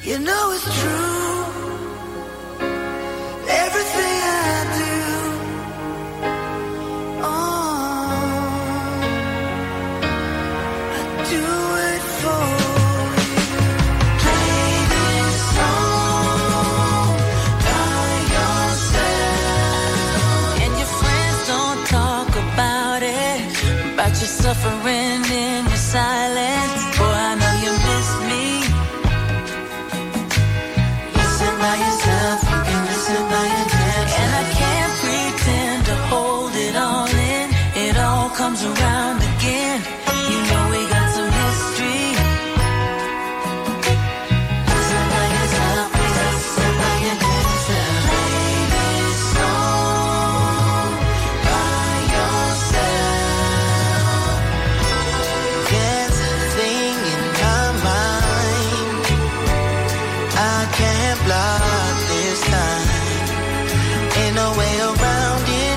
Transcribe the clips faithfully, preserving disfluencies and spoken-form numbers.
You know it's true. Everything I do, oh, I do it for you. Play this song by yourself, and your friends don't talk about it, about your suffering in your silence. Boy, I know you miss me. By yourself, you can listen by your damn self. And I can't pretend to hold it all in. It all comes around again. You know we got some history. Listen by yourself, listen by your damn self. Play this song by yourself. There's a thing in my mind I can't block. Ain't no way around it.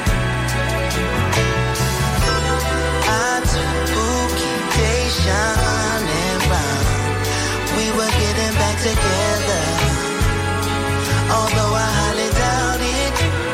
I took occupation and round. We were getting back together, although I highly doubt it.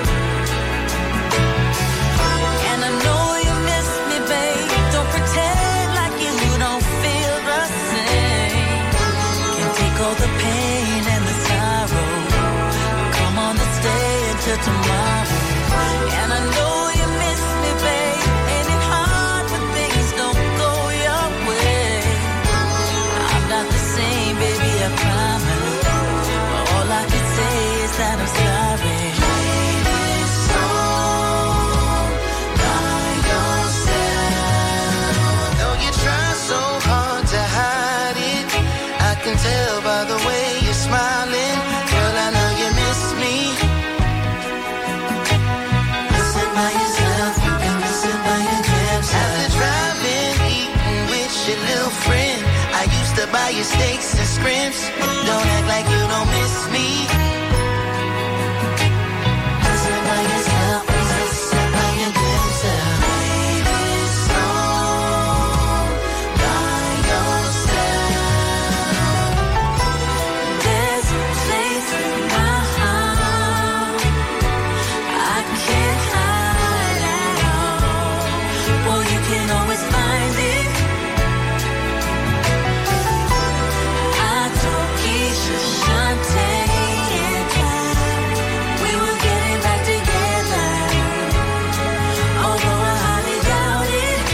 And I know you miss me, babe. Don't pretend like you don't feel the same. Can't take all the pain and the sorrow. Come on, let's stay until tomorrow. And I know you miss me, babe. Ain't it hard when things don't go your way? I'm not the same, baby, I promise. But all I can say is that I'm sorry. Play this song by yourself. Though you try so hard to hide it, I can tell by the way you're smiling. Girl, I know you miss me. Listen by yourself, you can listen by your damn self. After driving, eating with your little friend, I used to buy you steaks and scrimps. Don't act like you don't miss me. Listen by yourself, listen by your damn self. Play this song by yourself. There's a place in my heart I can't hide at all. Well, you can always find it. I told Keisha, Shantae, and Clyde we were getting back together, although I highly doubt it.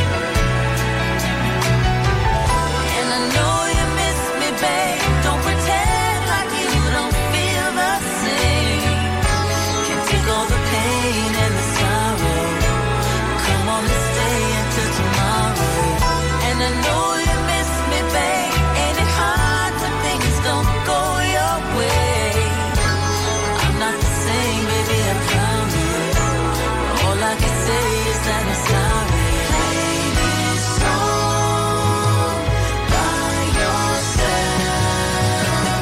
And I know you miss me, babe. Don't pretend like you don't feel the same. Can't take all the pain and the sorrow. Come on, let's stay until tomorrow. And I know you miss me, babe. Ain't it hard when things don't go your way? I'm not the same, baby, I promise. All I can say is that I'm sorry. Play this song by yourself.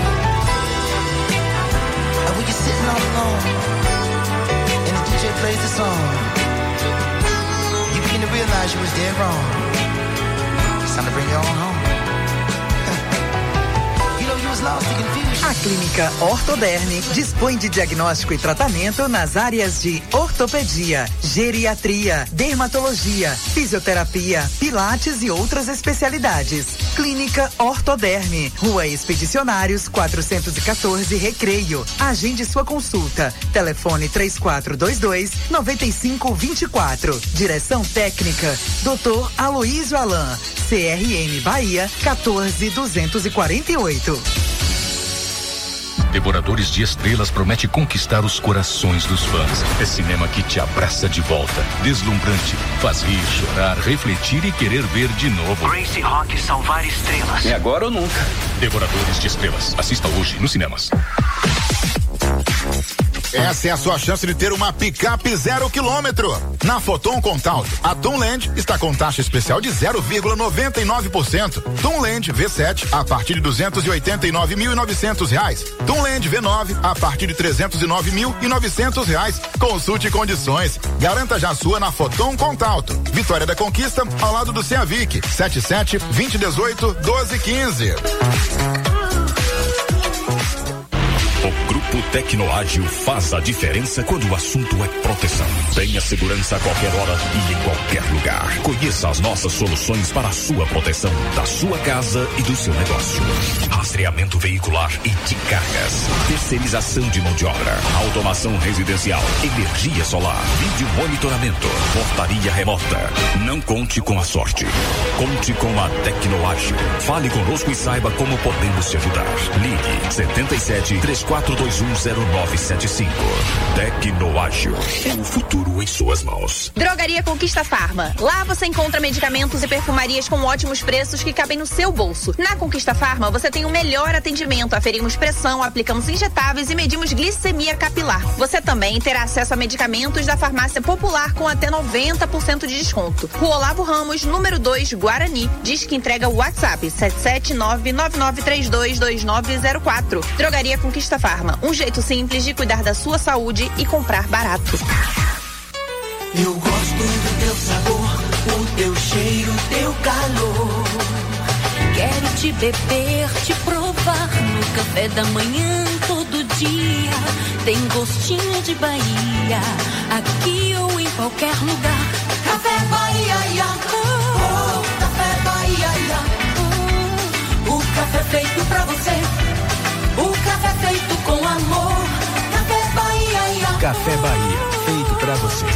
And when you're sitting all alone and the D J plays the song, you begin to realize you was dead wrong. It's time to bring you on home. You know you was lost in confusion. A Clínica Ortoderme dispõe de diagnóstico e tratamento nas áreas de ortopedia, geriatria, dermatologia, fisioterapia, pilates e outras especialidades. Clínica Ortoderme, Rua Expedicionários quatrocentos e quatorze, Recreio. Agende sua consulta. Telefone três quatro dois dois, nove cinco dois quatro. Direção técnica doutor Aloísio Alain. C R M Bahia quatorze duzentos e quarenta e oito. Devoradores de Estrelas promete conquistar os corações dos fãs. É cinema que te abraça de volta. Deslumbrante, faz rir, chorar, refletir e querer ver de novo. Gracie Rock salvar estrelas. É agora ou nunca. Devoradores de Estrelas. Assista hoje nos cinemas. Essa é a sua chance de ter uma picape zero quilômetro. Na Foton Contaut, a Tunland está com taxa especial de zero vírgula noventa e nove por cento. Tunland V sete a partir de duzentos e oitenta e nove mil e novecentos reais. Tunland V nove a partir de trezentos e nove mil e novecentos reais. Consulte condições. Garanta já a sua na Foton Contaut. Vitória da Conquista, ao lado do Ceavic. sete sete, vinte, dezoito, doze, quinze. O Tecnoágil faz a diferença quando o assunto é proteção. Tenha segurança a qualquer hora e em qualquer lugar. Conheça as nossas soluções para a sua proteção, da sua casa e do seu negócio. Rastreamento veicular e de cargas. Terceirização de mão de obra. Automação residencial. Energia solar. Vídeo monitoramento. Portaria remota. Não conte com a sorte. Conte com a Tecnoágil. Fale conosco e saiba como podemos te ajudar. Ligue setenta e sete, três quatro dois um, zero nove sete cinco. Tecnoágil. É o futuro em suas mãos. Drogaria Conquista Farma. Lá você encontra medicamentos e perfumarias com ótimos preços que cabem no seu bolso. Na Conquista Farma você tem o melhor atendimento. Aferimos pressão, aplicamos injetáveis e medimos glicemia capilar. Você também terá acesso a medicamentos da farmácia popular com até noventa por cento de desconto. Rua Olavo Ramos, número dois, Guarani. Diz que entrega o WhatsApp sete sete nove, nove nove três dois, dois nove zero quatro. Drogaria Conquista Farma. Um jeito simples de cuidar da sua saúde e comprar barato. Eu gosto do teu sabor, o teu cheiro, o teu calor. Quero te beber, te provar no café da manhã todo dia. Tem gostinho de Bahia, aqui ou em qualquer lugar. Café Bahia, ia. Oh, oh, Café Bahia, ia. Oh, o café feito pra você, o café feito com amor. Café Bahia, ia. Café Bahia, feito pra você.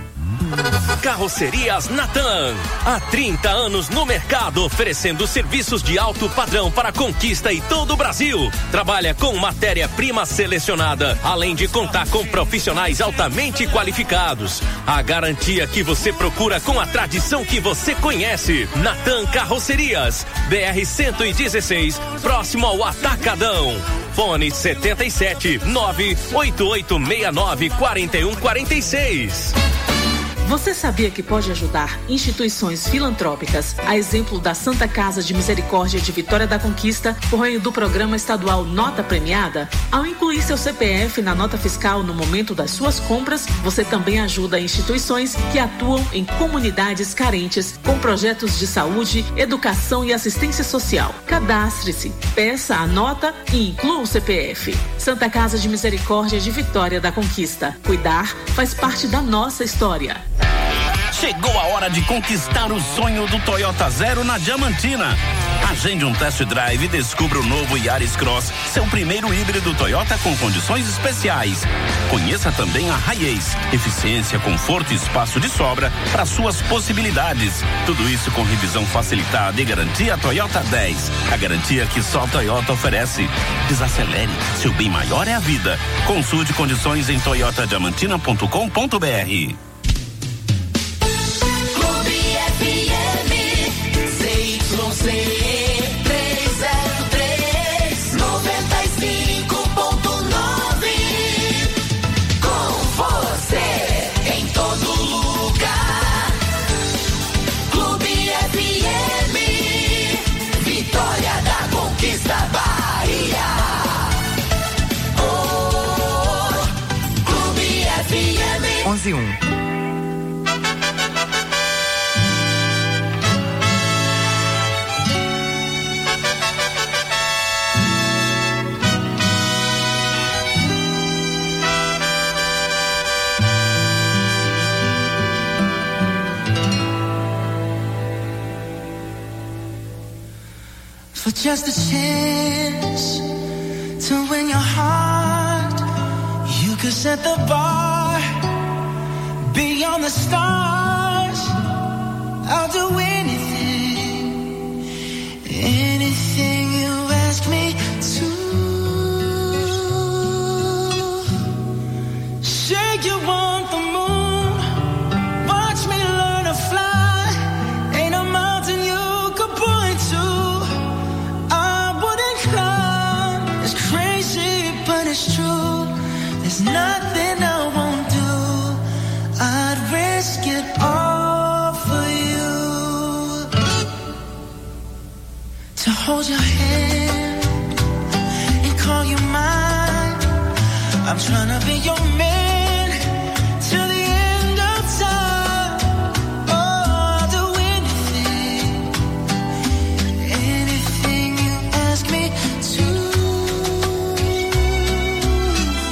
Carrocerias Natan. Há trinta anos no mercado, oferecendo serviços de alto padrão para Conquista e todo o Brasil. Trabalha com matéria-prima selecionada, além de contar com profissionais altamente qualificados. A garantia que você procura com a tradição que você conhece. Natan Carrocerias, B R cento e dezesseis, próximo ao Atacadão. Fone setenta e sete, nove oito oito seis nove, quatro um quatro seis. Você sabia que pode ajudar instituições filantrópicas, a exemplo da Santa Casa de Misericórdia de Vitória da Conquista, por meio do programa estadual Nota Premiada? Ao incluir seu C P F na nota fiscal no momento das suas compras, você também ajuda instituições que atuam em comunidades carentes com projetos de saúde, educação e assistência social. Cadastre-se, peça a nota e inclua o C P F. Santa Casa de Misericórdia de Vitória da Conquista. Cuidar faz parte da nossa história. Chegou a hora de conquistar o sonho do Toyota Zero na Diamantina. Agende um test drive e descubra o novo Yaris Cross, seu primeiro híbrido Toyota com condições especiais. Conheça também a Hiace, eficiência, conforto e espaço de sobra para suas possibilidades. Tudo isso com revisão facilitada e garantia Toyota dez. A garantia que só a Toyota oferece. Desacelere, seu bem maior é a vida. Consulte condições em toyota diamantina ponto com ponto b r. C trezentos e três, noventa e cinco ponto nove. Com você em todo lugar. Clube F M, Vitória da Conquista, Bahia. Oh, Clube F M. onze e um. For just a chance to win your heart, you could set the bar beyond the stars. I'll do anything, anything you ask me to. Say you want the moon, watch me learn to fly. Ain't a mountain you could point to. It's true, there's nothing I won't do. I'd risk it all for you. To hold your hand and call you mine. I'm trying to be your man till the end of time. Oh, I'll do anything, anything you ask me to.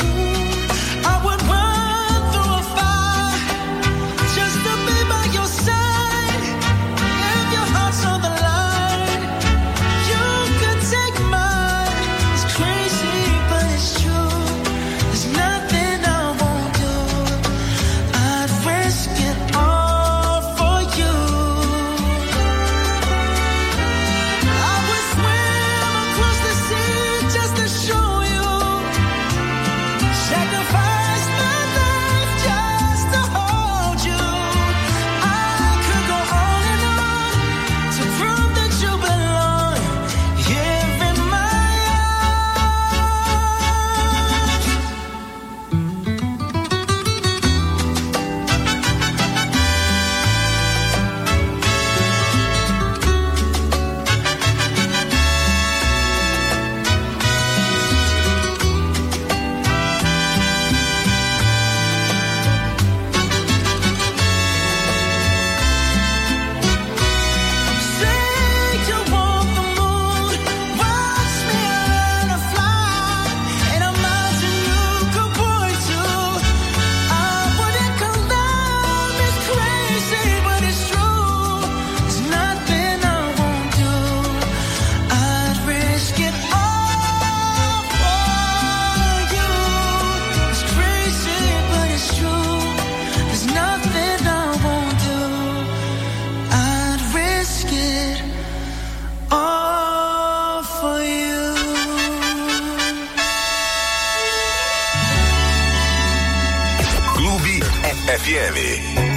F M.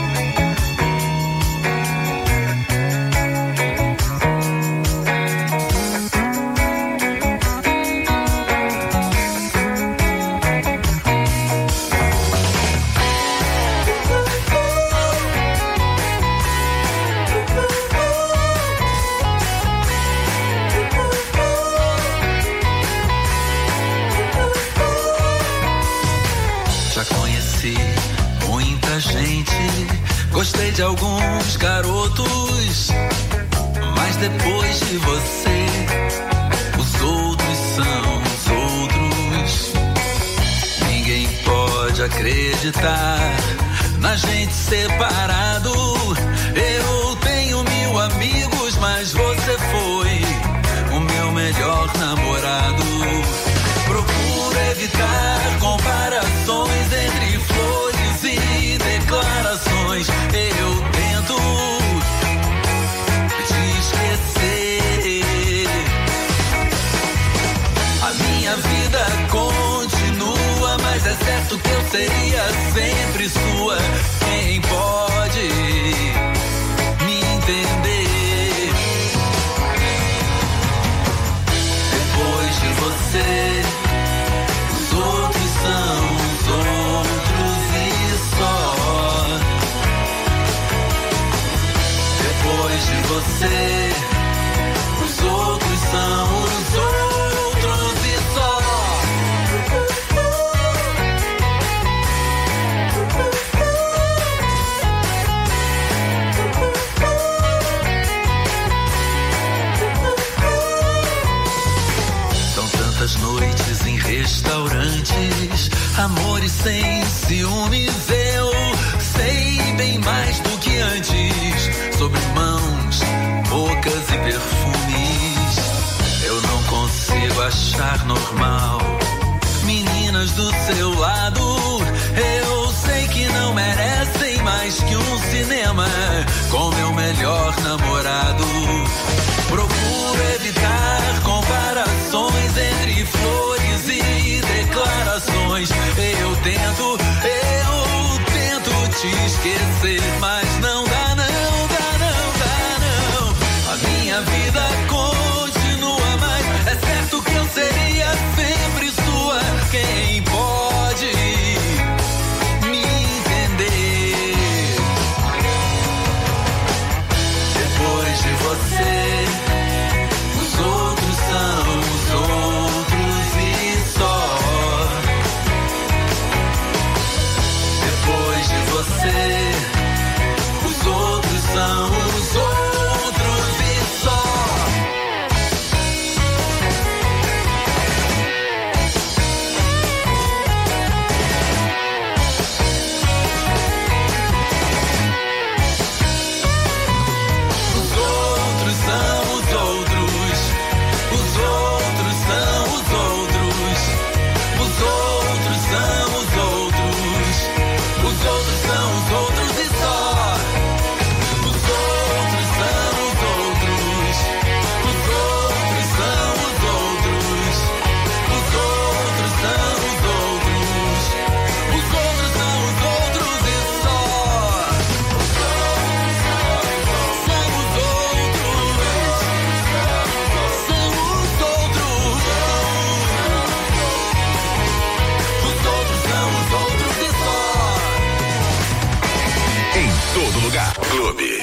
Gostei de alguns garotos, mas depois de você, os outros são os outros. Ninguém pode acreditar na gente separado. Eu tenho mil amigos, mas você foi o meu melhor namorado. Procuro evitar comparações entre flores e declarações. Eu tento te esquecer. A minha vida continua, mas é certo que eu seria sempre sua. Quem pode me entender? Depois de você, os outros são os outros e só. Depois de você, os outros são os outros e só. São tantas noites em restaurantes, amores sem ciúmes. Eu sei bem mais do que antes sobre mãos, bocas e perfumes. Eu não consigo achar normal meninas do seu lado. Eu sei que não merecem mais que um cinema com meu melhor namorado. Procuro evitar comparações entre flores e declarações. Eu tento, eu tento te esquecer, mas não dá, não dá, não dá, não. A minha vida continua, mas é certo que eu seria sempre sua. Quem pode me entender? Depois de você, os outros são os outros e só. Depois de você, os outros são os outros e só. Os outros são os outros. Os outros são os outros. Os outros são os outros. Os outros são os outros e só. Os outros são os outros. Os outros são os outros. Os outros são os outros. Os outros são os outros e só. Os outros são os outros. São os outros. São os outros. Os outros são os outros e só. Em todo lugar. Clube.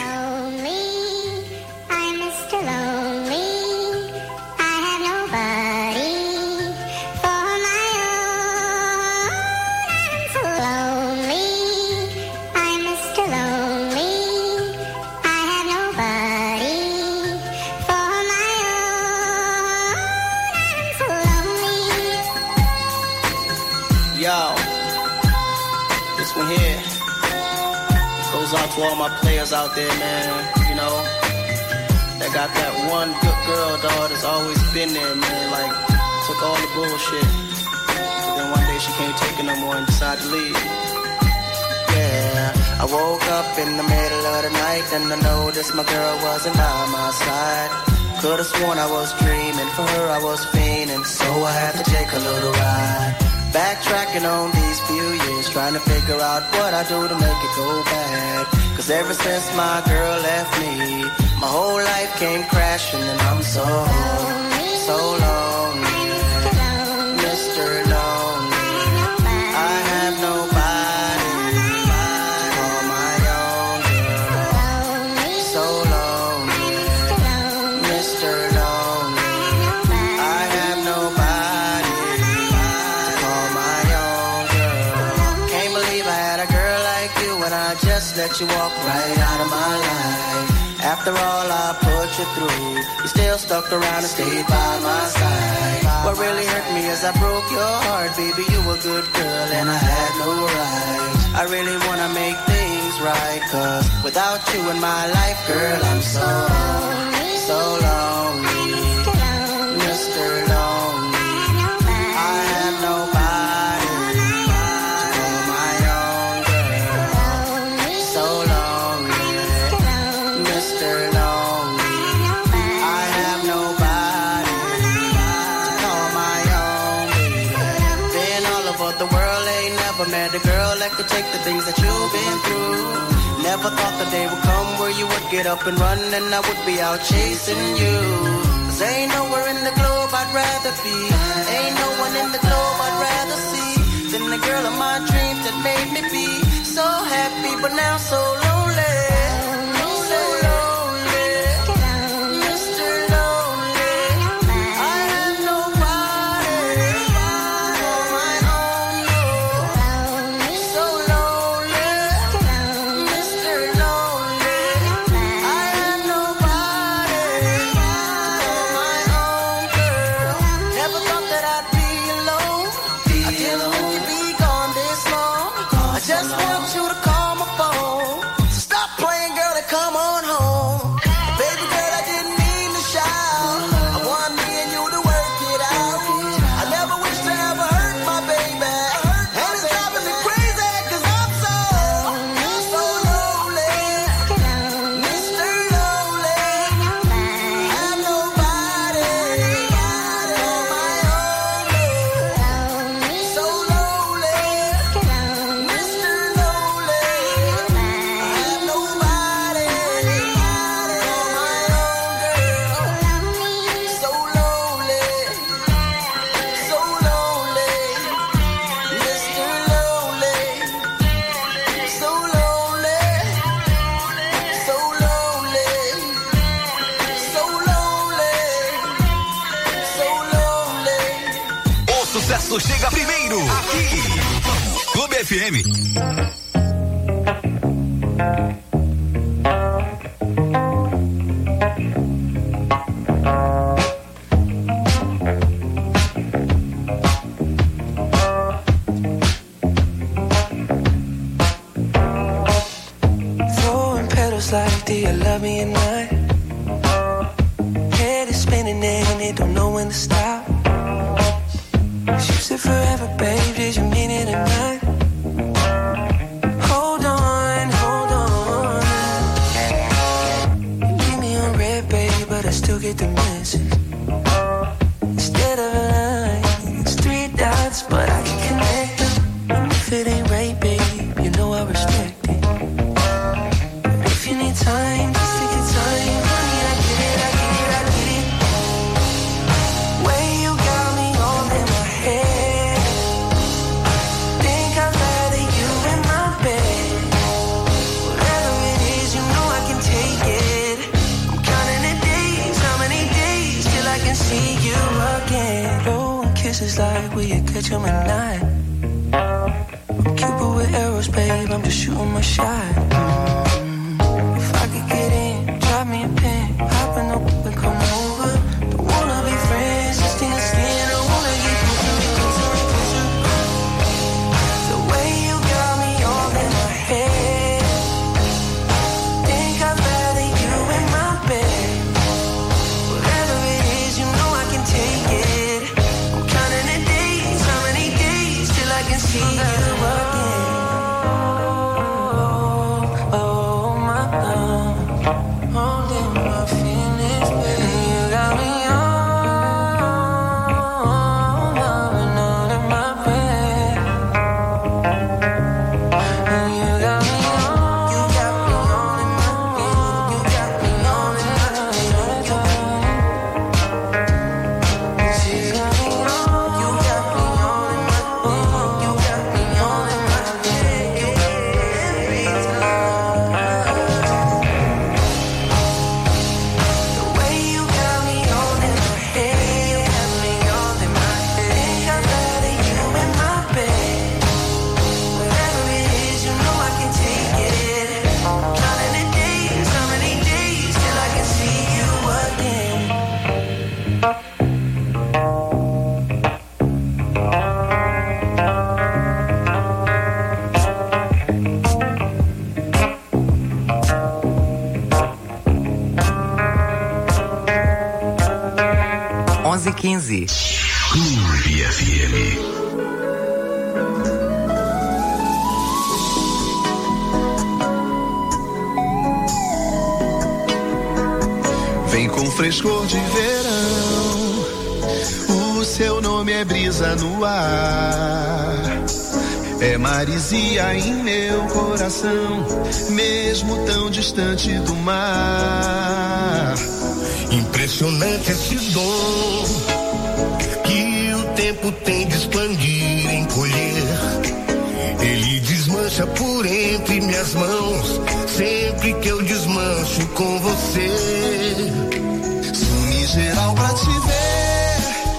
Yo, this one here goes out to all my players out there, man. You know, that got that one good girl, dog, that's always been there, man. Like, took all the bullshit, but then one day she can't take it no more and decided to leave. Yeah, I woke up in the middle of the night and I noticed my girl wasn't by my side. Could've sworn I was dreaming, for her I was fiending, so I had to take a little ride. Backtracking on these few years, trying to figure out what I do to make it go bad. Cause ever since my girl left me, my whole life came crashing and I'm so, so lonely. Mister Lonely, I have nobody to call my own girl. So lonely, Mister Lonely, I have nobody to call my own girl. Can't believe I had a girl like you and I just let you walk right out of my life. After all I put you through, you still stuck around and stayed by my side. What really hurt me is I broke your heart, baby, you a good girl and I had no right. I really wanna make things right, cause without you in my life, girl, I'm so, so lonely. Mister Lonely, I have nobody to call my own girl. So lonely, Mister Lonely, I have nobody to call my own baby. Been all over the world, ain't never met a girl that could take the things that you've been through. Never thought the day would come where you would get up and run and I would be out chasing you. Cause ain't nowhere in the globe I'd rather be, ain't no one in the globe I'd rather see than the girl of my dreams that made me be so happy but now so lonely. So lonely, Mister Lonely, I have nobody on my own, no. So lonely, Mister Lonely, I have nobody on my own girl. Never thought that I'd be alone. I didn't think you'd be gone this long. I just want you to call my phone. So stop playing, girl, and come on home. Baby girl, I didn't mean to shout. I want me and you to work it out. I never wish to ever hurt my baby. And it's driving me crazy, cause I'm so, so lonely. Mister Lonely, I have nobody on my own. So lonely, Mister Lonely, I have nobody on my own girl. So lonely, so lonely, Mister Lonely, so lonely, so lonely, so lonely, so lonely. O sucesso chega primeiro, aqui, Clube F M. Throwing petals like, do you love me or not? Head is spinning and it don't know when to stop. You said forever, babe, did you mean it or not? Hold on, hold on. You leave me on red, babe, but I still get the message. Instead of a line, it's three dots, but I can connect them. And if it ain't right, babe, you know I respect it. But if you need time, just take your time. Honey, I get it, I get it, I get it. Way you got me all in my head. Think I'd rather you in my bed. Whatever it is, you know I can take it. I'm counting the days, how many days till I can see you again. Blowing kisses like will you catch 'em or not? I'm Cupid with arrows, babe, I'm just shooting my shot. Mm. If I could get in, drop me a pin, hop in the whip and come over. Don't wanna be friends, just in the skin, I wanna get closer, closer, closer. The way you got me all in my head. Think I'd rather you in my bed. Whatever it is, you know I can take it. I'm counting the days, how many days till I can see you again. Oh, oh. quinze. Clube F M. Vem com frescor de verão, o seu nome é brisa no ar, é maresia em meu coração, mesmo tão distante do mar. Impressionante esse dom que o tempo tem de expandir, encolher. Ele desmancha por entre minhas mãos, sempre que eu desmancho com você. Sumi geral pra te ver,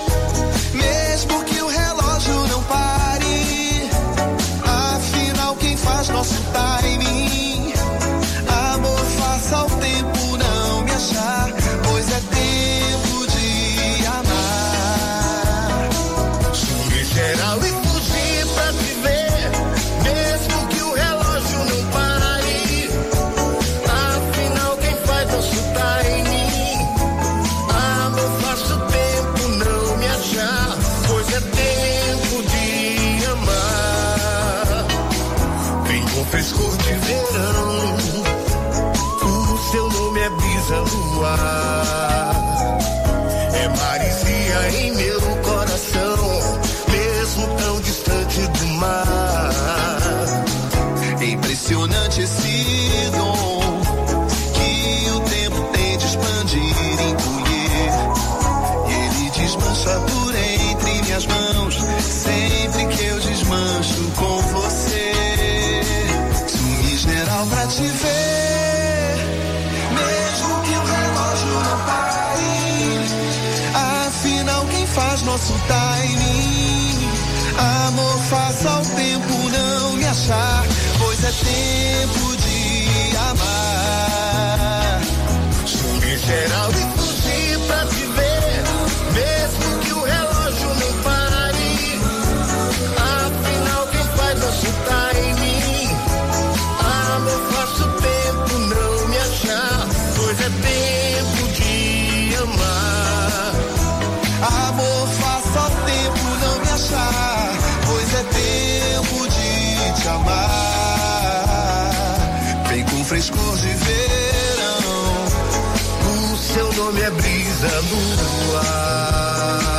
mesmo que o relógio não pare. Afinal, quem faz nosso timing? Amor, faça o tempo não me achar, pois é tempo de amar. Sumi geral e fugir pra te ver, mesmo que o relógio não pare. Afinal, quem faz nosso timing? Amor, faça o tempo não me achar, pois é tempo de amar. Vem com frescor de verão, o seu nome é brisa no ar, é maresia em meu coração, mesmo tão distante do mar. É impressionante esse dom que o tempo tem de expandir, encolher. E ele desmancha por entre minhas mãos, sempre que eu desmancho com você. Sumi geral pra te ver, mesmo que o relógio não pare. Afinal, quem faz nosso timing? Amor, faça o tempo não me achar, pois é tempo de amar. Sumi geral e fugir pra te ver, mesmo que o relógio não pare. Afinal, quem faz nosso timing? Amor, faça o tempo não me achar, pois é tempo de amar. Amor, faça o tempo não me achar, pois é tempo de te amar. Vem com frescor de verão, o seu nome é brisa no ar.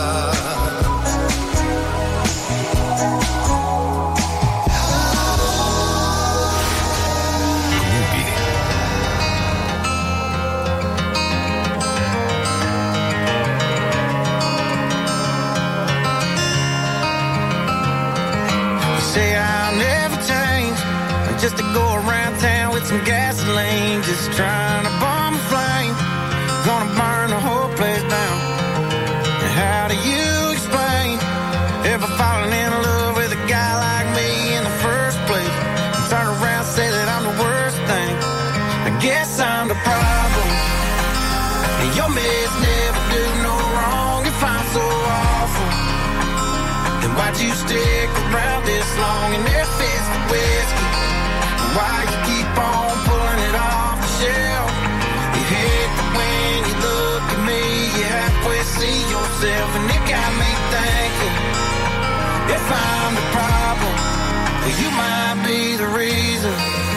Say I'll never change, just to go around town with some gasoline, just trying to bomb a flame, gonna burn the whole place down. And how do you explain ever falling in love with a guy like me in the first place, and turn around and say that I'm the worst thing? I guess I'm the problem, and your mess never do no wrong. If I'm so awful, then why'd you stick around this long and if it's the whiskey? Why you keep on pulling it off the shelf? You hate that when you look at me, you halfway see yourself, and it got me thinking, if I'm the problem, well, you might be the reason.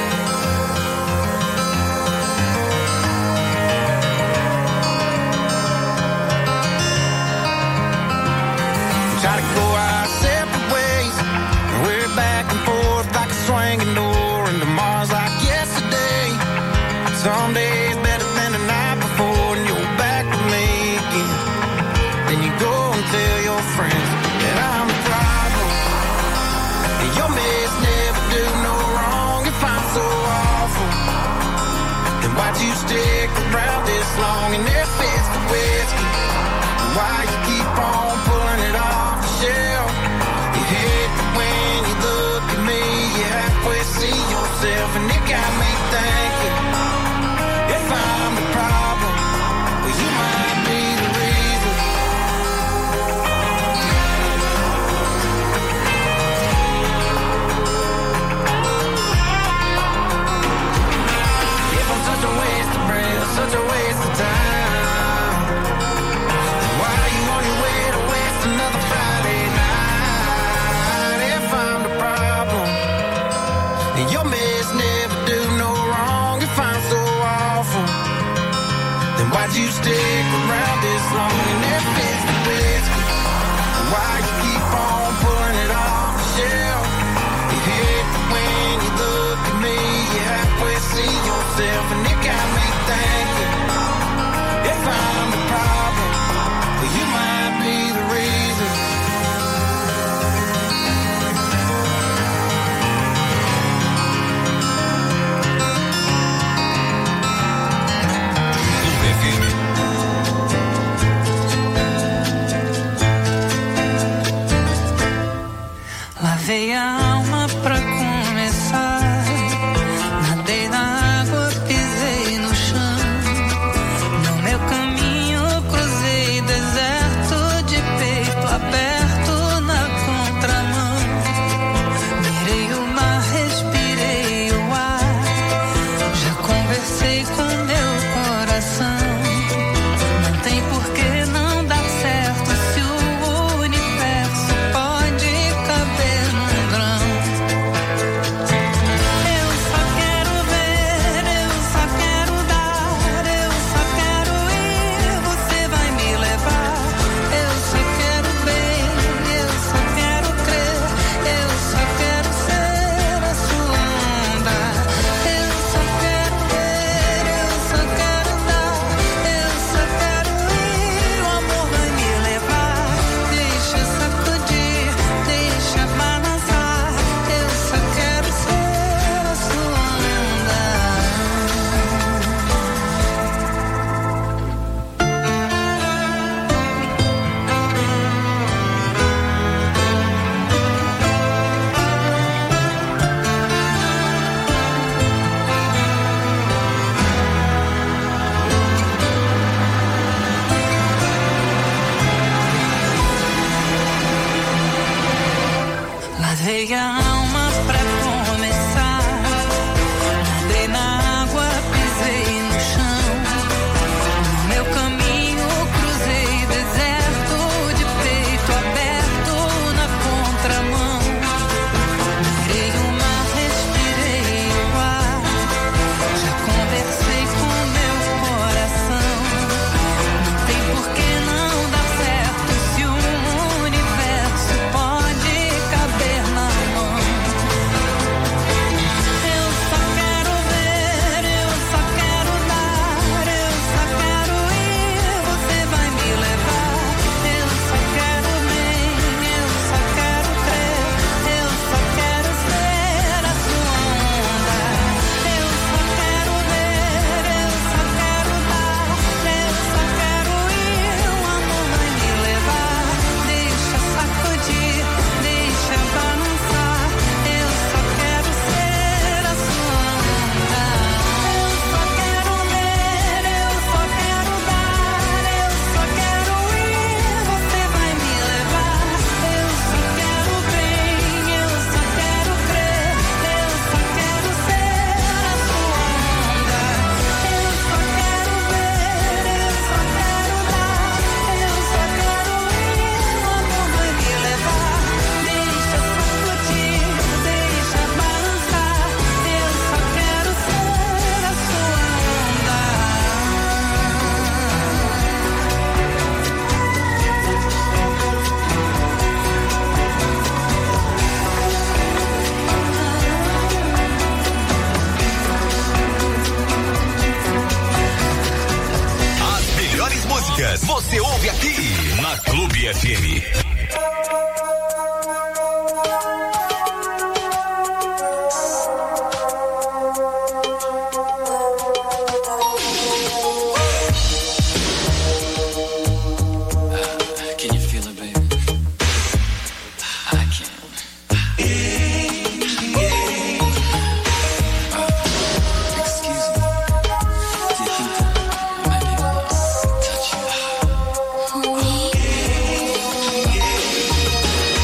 Try to go our separate ways, we're back and forth like a swinging door, and tomorrow's like yesterday. Some days better than the night before, and you're back with me again. Then you go and tell your friends that I'm the problem, and your mess never do no wrong. If I'm so awful, then why'd you stick around this long? And if it's the whiskey, why you keep on pulling it off the shelf? You hate that when you look at me, you halfway see yourself, and it got me thinking, if I'm the problem, well, you might be the reason. If I'm such a waste of breath, such a waste of time, then why you Lavei a alma pra começar. Nadei na água, pisei no chão. No meu caminho cruzei deserto de peito aberto na contramão. Mirei o mar, respirei o ar. Já conversei com meu coração. Não tem por que não dar certo se o universo pode caber num grão. Eu só quero ver, eu só quero dar, eu só quero ir, você vai me levar. Eu só quero bem, eu só quero crer, eu só quero ser a sua onda. Eu só quero ver, eu só quero dar, eu só quero ir, o amor vai me levar. Deixa sacudir, deixa balançar, eu só quero ser a sua onda. Lavei a alma pra começar. Nadei na água, pisei no chão. No meu caminho cruzei deserto de peito aberto na contramão. Mirei o mar, respirei o ar. Já conversei com meu coração. Não tem por que não dar certo se o universo pode caber na mão. Eu só quero ver, eu só quero dar, eu só quero ir, você vai me levar. Eu só quero bem, eu só quero crer, eu só quero ser a sua onda. Eu só quero ver, eu só quero dar, eu só quero ir, o amor vai me levar. Deixa sacudir, deixa balançar, eu só quero ser a sua onda. Eu só quero ver, eu só quero dar, eu só quero ir, você vai me levar. Eu só quero bem, eu só quero crer, eu só quero ser a sua onda. Eu só quero ver, eu só quero dar, eu só quero ir, o amor vai me levar. Deixa sacudir, deixa balançar, eu só quero ser a sua onda. As melhores músicas você ouve aqui na Clube F M. Can you feel it, baby? I can. Uh, excuse me. Do you think that I might be able to touch you?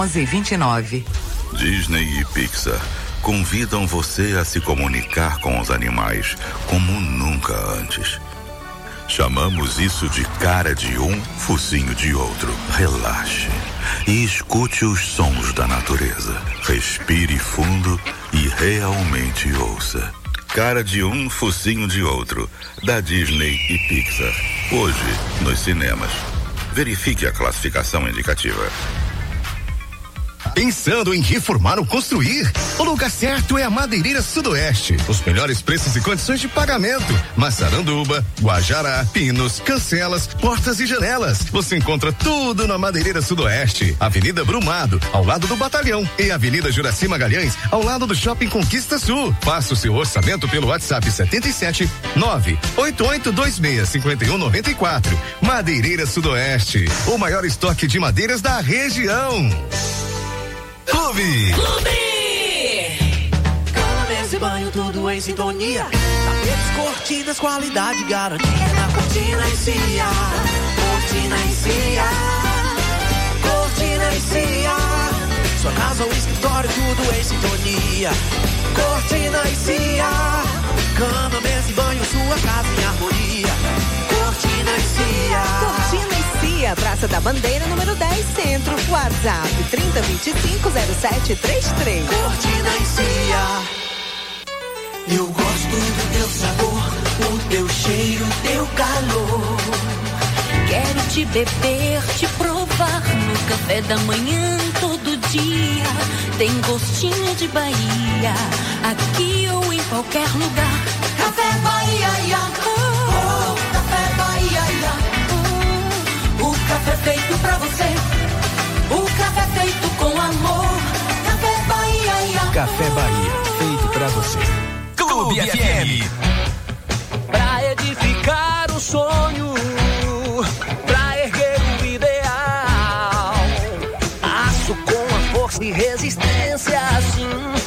onze vinte e nove. Disney e Pixar convidam você a se comunicar com os animais como nunca antes. Chamamos isso de cara de um, focinho de outro. Relaxe e escute os sons da natureza. Respire fundo e realmente ouça. Cara de um, focinho de outro, da Disney e Pixar. Hoje, nos cinemas. Verifique a classificação indicativa. Pensando em reformar ou construir? O lugar certo é a Madeireira Sudoeste. Os melhores preços e condições de pagamento. Massaranduba, Guajará, pinos, cancelas, portas e janelas. Você encontra tudo na Madeireira Sudoeste. Avenida Brumado, ao lado do Batalhão. E Avenida Juraci Magalhães, ao lado do Shopping Conquista Sul. Faça o seu orçamento pelo WhatsApp setenta e sete, nove oito oito dois seis, cinco um nove quatro. Madeireira Sudoeste. O maior estoque de madeiras da região. Clube. Clube. Cama, mesa e banho, tudo em sintonia. Tapetes, cortinas, qualidade garantida. Na Cortina e Cia. Cortina e Cia. Cortina e Cia. Sua casa ou escritório, tudo em sintonia. Cortina e Cia. Cama, mesa e banho, sua casa em harmonia. Cortina e Cia. Cortina e Cia, Praça da Bandeira, número dez, Centro. WhatsApp trinta, vinte e cinco, zero sete trinta e três. Cortina e Cia. Eu gosto do teu sabor, o teu cheiro, o teu calor. Quero te beber, te provar no café da manhã todo dia. Tem gostinho de Bahia, aqui ou em qualquer lugar. Café Bahia, ia. Oh, Café Bahia, ia. Oh, o café feito pra você. O café feito com amor. Café Bahia, ia. Café Bahia, feito pra você. Clube F M. Pra edificar o sonho, pra erguer o ideal, aço com a força e resistência, assim,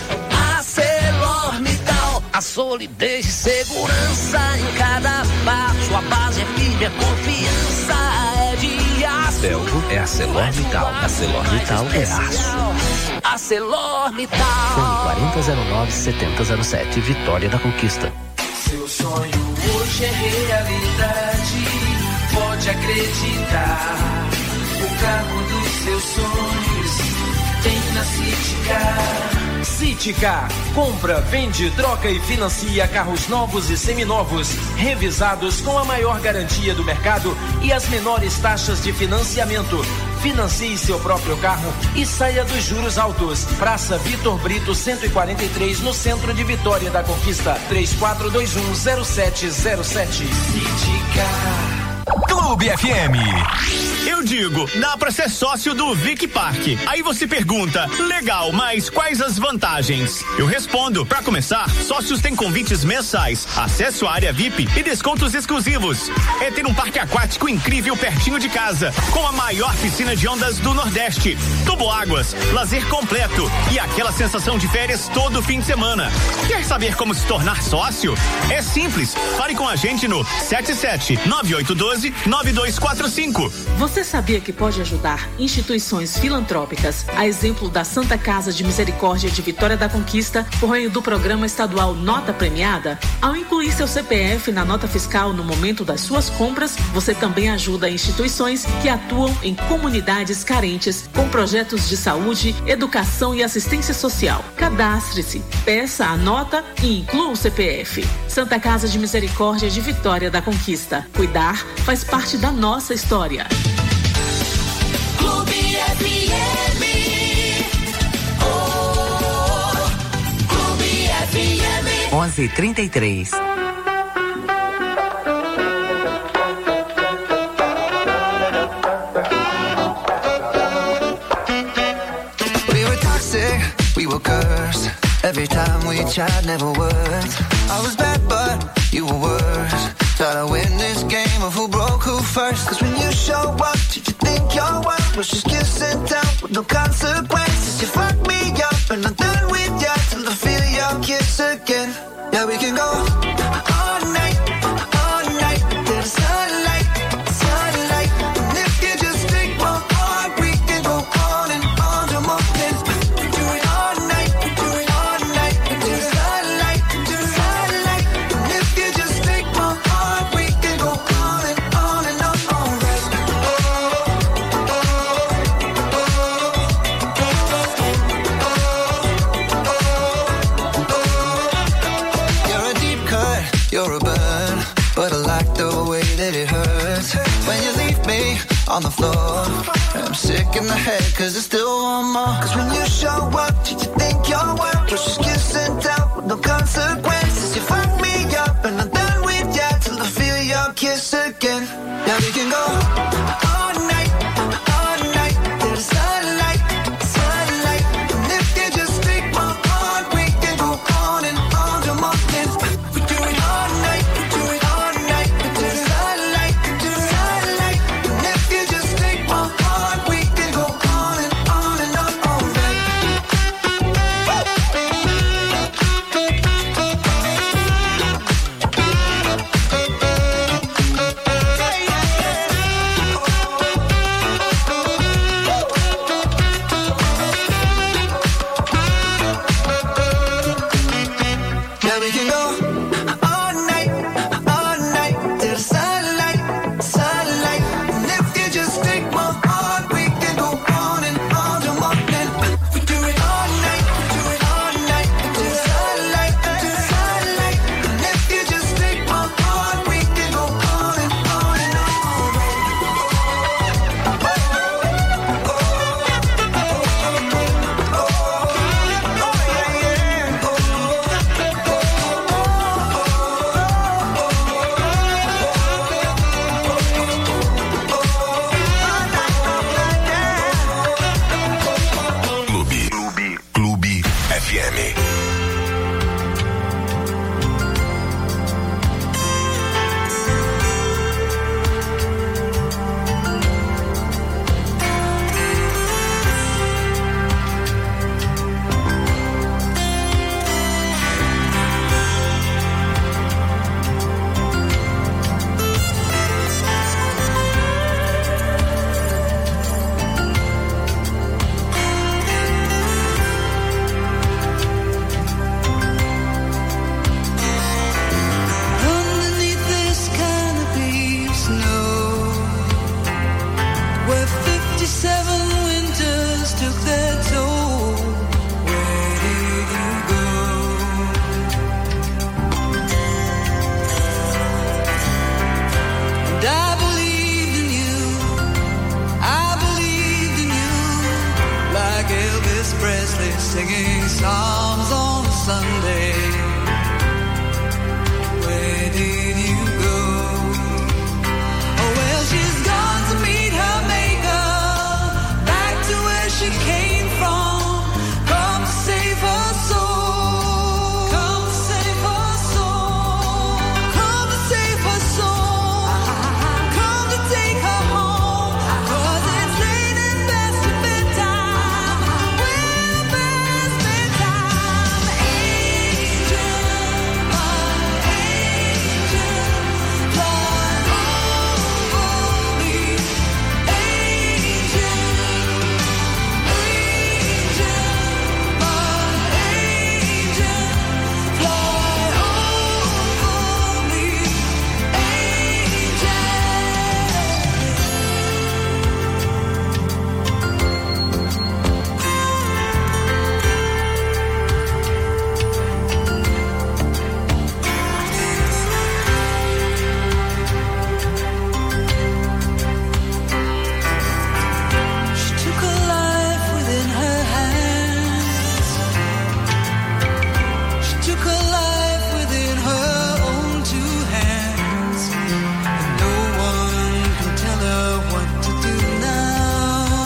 ArcelorMittal, a solidez e segurança em cada passo, a base é firme, a confiança é de aço. Belgo é ArcelorMittal, ArcelorMittal é aço. ArcelorMittal. Fone quarenta zero nove, setenta zero sete, Vitória da Conquista. Seu sonho hoje é realidade, pode acreditar. O carro dos seus sonhos tem na Citicar. Citicar, compra, vende, troca e financia carros novos e seminovos, revisados com a maior garantia do mercado e as menores taxas de financiamento. Financie seu próprio carro e saia dos juros altos. Praça Vitor Brito cento e quarenta e três, no centro de Vitória da Conquista. três quatro dois um, zero sete zero sete. Citicar. Clube F M. Eu digo, dá pra ser sócio do Vic Park. Aí você pergunta, legal, mas quais as vantagens? Eu respondo, pra começar, sócios têm convites mensais, acesso à área V I P e descontos exclusivos. É ter um parque aquático incrível pertinho de casa, com a maior piscina de ondas do Nordeste, toboáguas, lazer completo e aquela sensação de férias todo fim de semana. Quer saber como se tornar sócio? É simples, fale com a gente no sete sete nove oito um dois nove dois quatro cinco. Você sabia que pode ajudar instituições filantrópicas, a exemplo da Santa Casa de Misericórdia de Vitória da Conquista, por meio do programa estadual Nota Premiada? Ao incluir seu C P F na nota fiscal no momento das suas compras, você também ajuda instituições que atuam em comunidades carentes com projetos de saúde, educação e assistência social. Cadastre-se, peça a nota e inclua o C P F. Santa Casa de Misericórdia de Vitória da Conquista. Cuidar faz parte da nossa história. Clube F M. Oh, Clube F M. onze e trinta e três. We were toxic, we were cursed. Every time we tried, never worked. I was bad, but you were worse. Try to win this game of who broke who first. Cause when you show up, did you think your worth was just kissing down with no consequences? You fuck me up and I'm done with you till I feel your kiss again. Yeah, we can go all night, all night till the sunlight, sunlight. And if you just take my heart, we can go on and on till morning. You're a bird, but I like the way that it hurts when you leave me on the floor. I'm sick in the head cause it's still one more. Cause when you show up, you think you're worth, you're just kiss and tell with no consequences. You fuck me up and I'm done with you till I feel your kiss again. Now we can go all night, all night to the sunlight, sunlight. And if you just take my heart, we can go on and on till morning. We do it all night, we do it all night to the sunlight, to the sunlight. And if you just take my heart, we can go on and on and on all night. Now we can go all night, all night to the sunlight, sunlight. And if you just take my heart, we can go on and on till morning. We do it all night, we do it all night to the sunlight, to the sunlight. And if you just take my heart, we can go on and on and Clube, Clube, Clube F M. Underneath this canopy of snow, where fifty-seven winters took their toll, where did you go? And I believed in you, I believed in you, like Elvis Presley singing psalms on a Sunday. Where did you go? Oh, well, she's gone to meet her maker, back to where she came from. Come to save her soul. Come to save her soul. Come to save her soul. Come to take her home. 'Cause it's late and past your bedtime. Well, past bedtime. Angel, my angel, fly over me. Angel, angel, my angel, fly over me. She took her life within her hands. She took her life within her own two hands. And no one can tell her what to do now.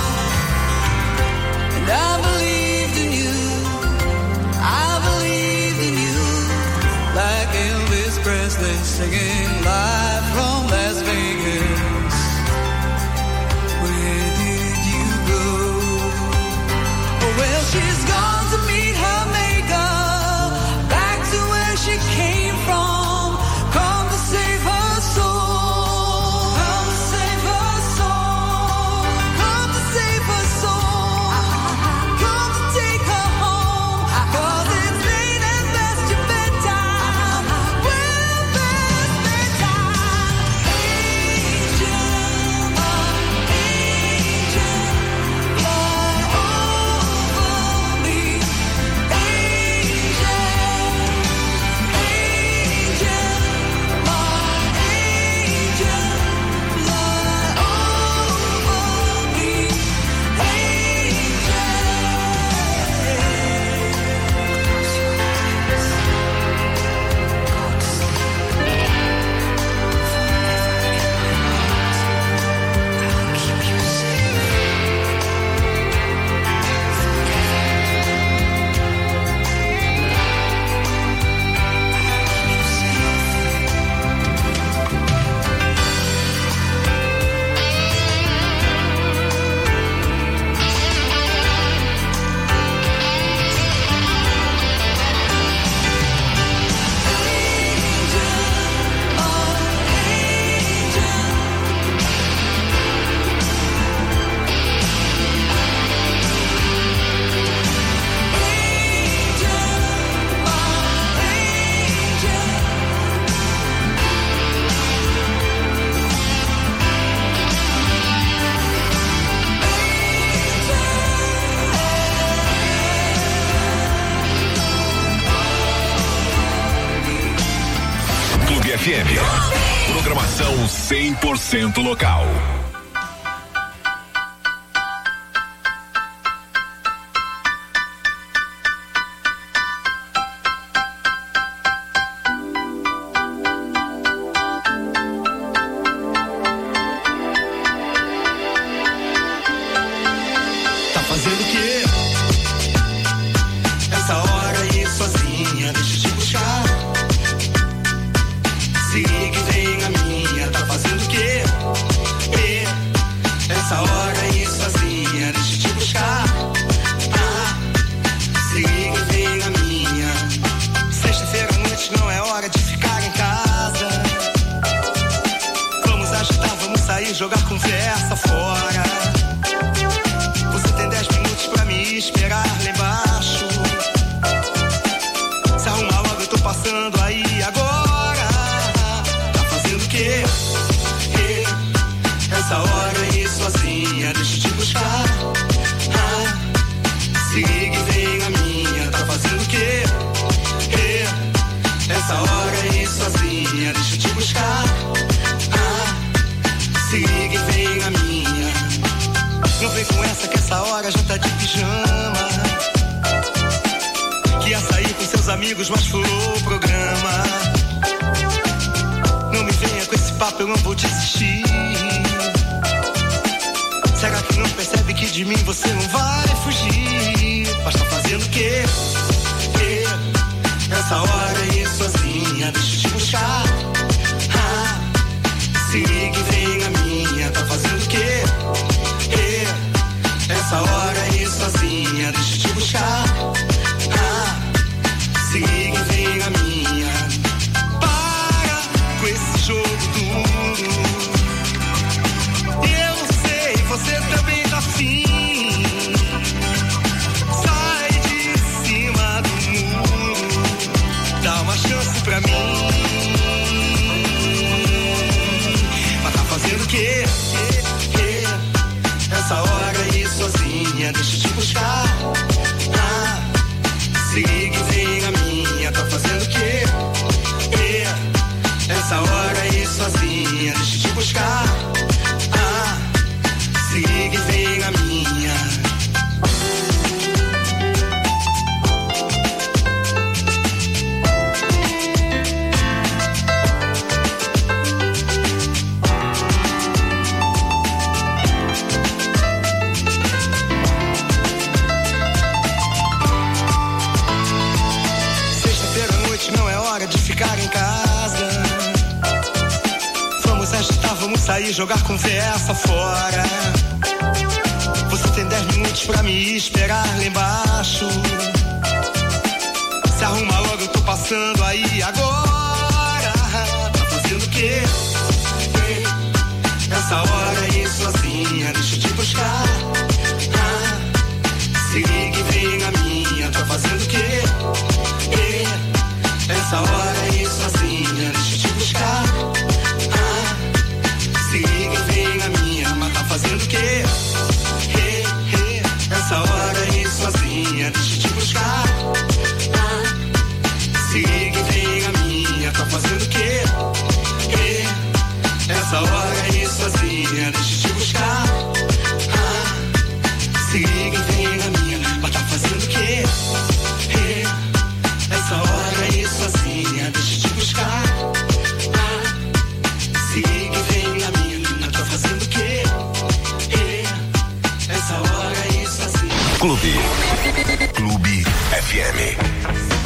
And I believed in you, I believed in you, like Elvis Presley singing live from Las Vegas. Where did you go? Oh, well, she's gone to meet her maker, back to where she came from. Come to save her soul. Come to save her soul. Come to save her soul. Come to take her home. 'Cause it's late and past your bedtime. Well, past bedtime. Clube F M. Programação cem por cento local. Jogar conversa fora. Você tem dez minutos pra me esperar lá embaixo. Se arruma logo, eu tô passando aí agora. Tá fazendo o quê? E, essa hora aí sozinha, deixa eu te buscar. Ah, se liga e vem a minha. Tá fazendo o quê? E, essa hora aí sozinha, deixa eu te buscar. Se liga e vem a minha. Não vem com essa que essa hora já tá de pijama. Que ia sair com seus amigos, mas furou o programa. Não me venha com esse papo, eu não vou desistir. Será que não percebe que de mim você não vai fugir? Mas tá fazendo o quê? Essa hora aí sozinha, deixa eu te buscar. Ah, se liga e vem a minha, tá fazendo o quê? E, essa hora aí sozinha, deixa eu te buscar. Ah, se liga e vem a minha. Para com esse jogo duro. Eu sei, você também tá afim. Sai de cima do muro. Dá uma chance pra mim. Fazendo o quê? Essa hora aí sozinha, deixa eu te buscar. Ah, se liga e vem a minha. Tá fazendo o quê? Essa hora aí sozinha, deixa eu te buscar. Ah, se liga e vem a minha. Ficar em casa. Vamos agitar, vamos sair, jogar conversa fora. Você tem dez minutos pra me esperar lá embaixo. Se arruma logo, eu tô passando aí agora. Tá fazendo o quê? Essa hora aí sozinha, deixa eu te buscar. Ah, se liga e vem a minha. Tá fazendo o quê? Essa hora aí sozinha, deixa eu te buscar. Ah, se liga e vem a minha. Mas tá fazendo o quê? Hey, hey. Essa hora aí sozinha, deixa eu te buscar. Ah, se liga e vem a minha. Tá fazendo o quê? Hey, essa hora aí sozinha, deixa eu te buscar. Ah, se liga e vem a minha. Mas tá fazendo o quê? Hey, essa hora aí sozinha, deixa eu te buscar. Ah, se liga e vem a minha. Tá fazendo o quê? Essa hora aí sozinha. Clube. Clube F M.